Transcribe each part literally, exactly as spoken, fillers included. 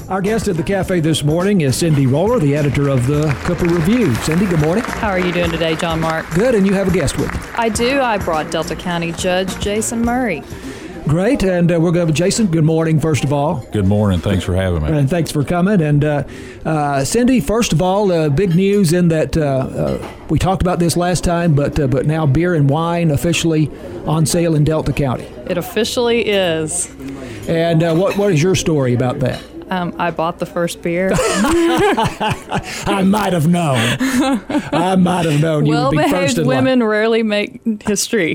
Our guest at the cafe this morning is Cindy Roller, the editor of the Cooper Review. Cindy, good morning. How are you doing today, John Mark? Good, and you have a guest with you. I do. I brought Delta County Judge Jason Murray. Great, and uh, we're going to have Jason. Good morning, first of all. Good morning. Thanks for having me. And thanks for coming. And uh, uh, Cindy, first of all, uh, big news in that uh, uh, we talked about this last time, but uh, but now beer and wine officially on sale in Delta County. It officially is. And uh, what what is your story about that? Um, I bought the first beer. I might have known. I might have known you would be first Well-behaved in women line. rarely make history.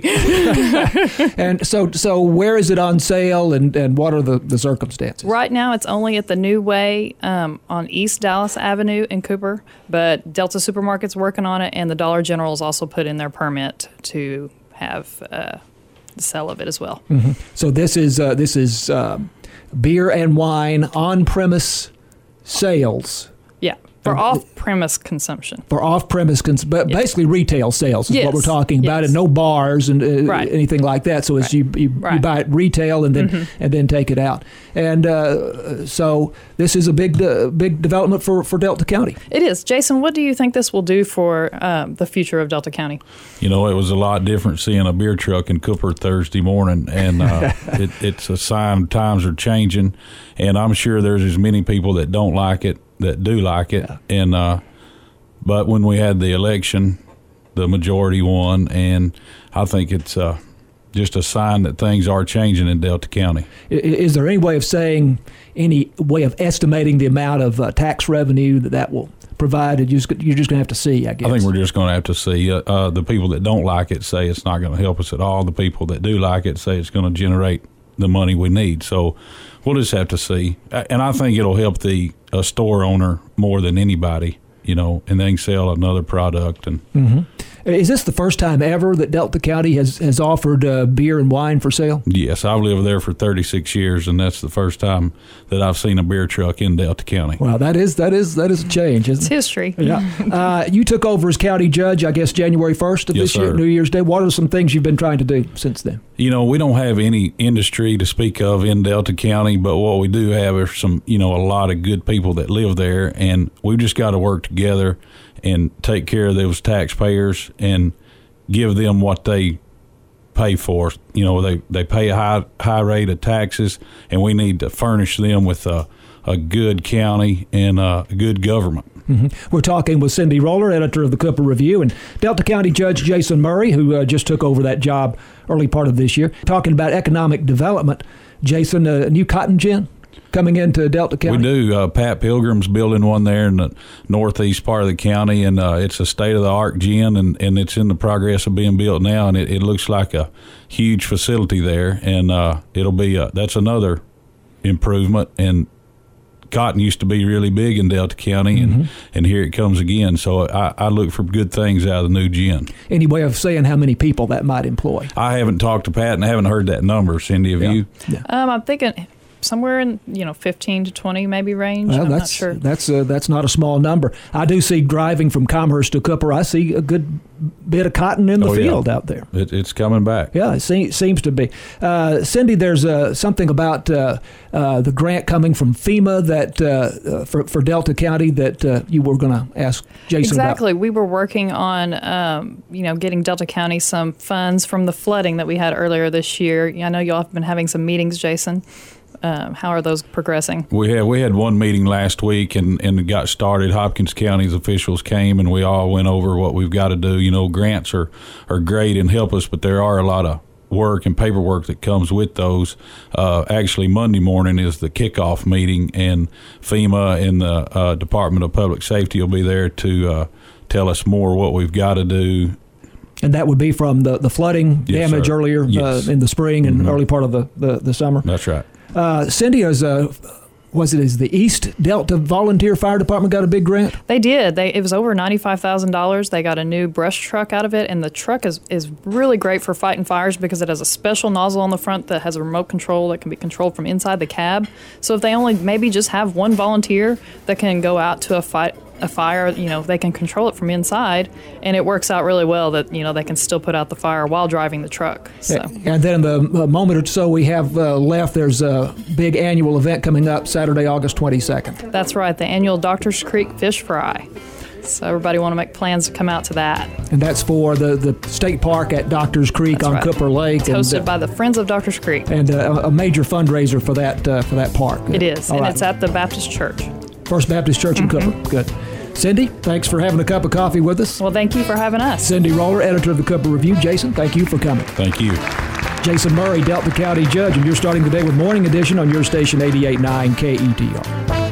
And so, so where is it on sale, and, and what are the, the circumstances? Right now, it's only at the New Way um, on East Dallas Avenue in Cooper, but Delta Supermarket's working on it, and the Dollar General's also put in their permit to have uh, the sale of it as well. Mm-hmm. So this is uh, this is uh, beer and wine on-premise sales. Yeah, for Uh, off-premise consumption. For off-premise, cons- but Yes. basically retail sales is Yes. what we're talking about, Yes. and no bars and uh, Right. anything like that. So it's Right. you, you, you Right. buy it retail and then Mhm. and then take it out. And uh, so this is a big uh, big development for, for Delta County. It is. Jason, what do you think this will do for um, the future of Delta County? You know, it was a lot different seeing a beer truck in Cooper Thursday morning, and uh, it, it's a sign times are changing, and I'm sure there's as many people that don't like it that do like it. Yeah. And uh, but when we had the election, the majority won, and I think it's uh, just a sign that things are changing in Delta County. I- Is there any way of saying, any way of estimating the amount of uh, tax revenue that that will provide? You're just, you're just going to have to see, I guess. I think we're just going to have to see. Uh, uh, the people that don't like it say it's not going to help us at all. The people that do like it say it's going to generate the money we need. So we'll just have to see. A- And I think it'll help the a store owner more than anybody, you know, and they can sell another product. And Mm-hmm. Is this the first time ever that Delta County has, has offered uh, beer and wine for sale? yes, I've lived there for thirty-six years, and that's the first time that I've seen a beer truck in Delta County. Wow, that is that is that is a change, It's isn't it? history. Yeah. Uh, you took over as county judge, I guess, January first of Yes, this year, sir. New Year's Day. What are some things you've been trying to do since then? You know, we don't have any industry to speak of in Delta County, but what we do have are some, you know, a lot of good people that live there, and we've just got to work together and take care of those taxpayers and give them what they pay for. You know, they, they pay a high high rate of taxes, and we need to furnish them with a, a good county and a good government. Mm-hmm. We're talking with Cindy Roller, editor of the Cooper Review, and Delta County Judge Jason Murray, who uh, just took over that job early part of this year. Talking about economic development, Jason, a new cotton gin coming into Delta County. We do. Uh, Pat Pilgrim's building one there in the northeast part of the county, and uh, it's a state-of-the-art gin, and, and it's in the progress of being built now, and it, it looks like a huge facility there, and uh, it'll be a, that's another improvement. And cotton used to be really big in Delta County, and, Mm-hmm. and here it comes again. So I, I look for good things out of the new gin. Any way of saying how many people that might employ? I haven't talked to Pat, and I haven't heard that number. Cindy, have Yeah. you? Yeah. Um, I'm thinking somewhere in, you know, fifteen to twenty maybe range. Well, I'm not that's sure. that's uh, that's not a small number. I do see driving from Commerce to Cooper. I see a good bit of cotton in the Oh, yeah. field out there. It, it's coming back. Yeah, it se- seems to be. Uh, Cindy, there's uh, something about uh, uh, the grant coming from FEMA that uh, uh, for, for Delta County that uh, you were going to ask Jason Exactly. We were working on, um, you know, getting Delta County some funds from the flooding that we had earlier this year. I know y'all have been having some meetings, Jason. Um, how are those progressing? We had we had one meeting last week, and, and it got started. Hopkins County's officials came, and we all went over what we've got to do. You know, grants are, are great and help us, but there are a lot of work and paperwork that comes with those. Uh, actually, Monday morning is the kickoff meeting, and FEMA and the uh, Department of Public Safety will be there to uh, tell us more what we've got to do. And that would be from the, the flooding Yes, damage sir. earlier Yes. uh, in the spring and Mhm. early part of the, the, the summer. That's right. Uh, Cindy, is, uh, was it is the East Delta Volunteer Fire Department got a big grant? They did. They it was over ninety-five thousand dollars. They got a new brush truck out of it, and the truck is, is really great for fighting fires because it has a special nozzle on the front that has a remote control that can be controlled from inside the cab. So if they only maybe just have one volunteer that can go out to a fight a fire, you know, they can control it from inside, and it works out really well that, you know, they can still put out the fire while driving the truck. So. And then in the moment or so we have uh, left, there's a big annual event coming up Saturday, August twenty-second. That's right, the annual Doctors Creek Fish Fry. So everybody want to make plans to come out to that. And that's for the, the state park at Doctors Creek That's on right. Cooper Lake. It's hosted and, uh, by the Friends of Doctors Creek. And uh, a major fundraiser for that uh, for that park. It is, All and right. it's at the Baptist Church. First Baptist Church in Mm-hmm. Cooper. Good. Cindy, thanks for having a cup of coffee with us. Well, thank you for having us. Cindy Roller, editor of the Cooper Review. Jason, thank you for coming. Thank you. Jason Murray, Delta County Judge, and you're starting the day with Morning Edition on your station eighty-eight point nine K E T R.